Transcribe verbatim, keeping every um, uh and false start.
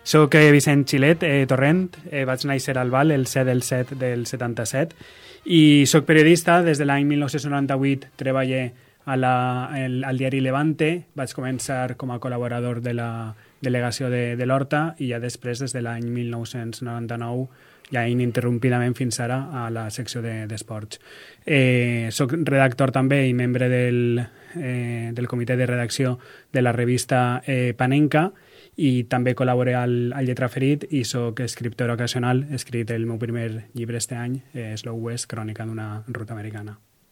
Soc eh, Vicent Xilet eh, Torrent, eh, vaig néixer al Val el set del set del setanta-set i soc periodista. Des de l'any mil nou-cents noranta-vuit treballé a la, el, al diari Levante. Vaig començar com a col·laborador de la delegació de, de l'Horta i ja després, des de l'any mil nou-cents noranta-nou, ja ininterrompidament fins ara, a la secció d'esports. De, eh, soc redactor també i membre del, eh, del comitè de redacció de la revista eh, Panenka, i també col·laboré al, al Lletra Ferit i soc escriptor ocasional. He escrit el meu primer llibre este any, eh, Slow West, crònica d'una ruta americana.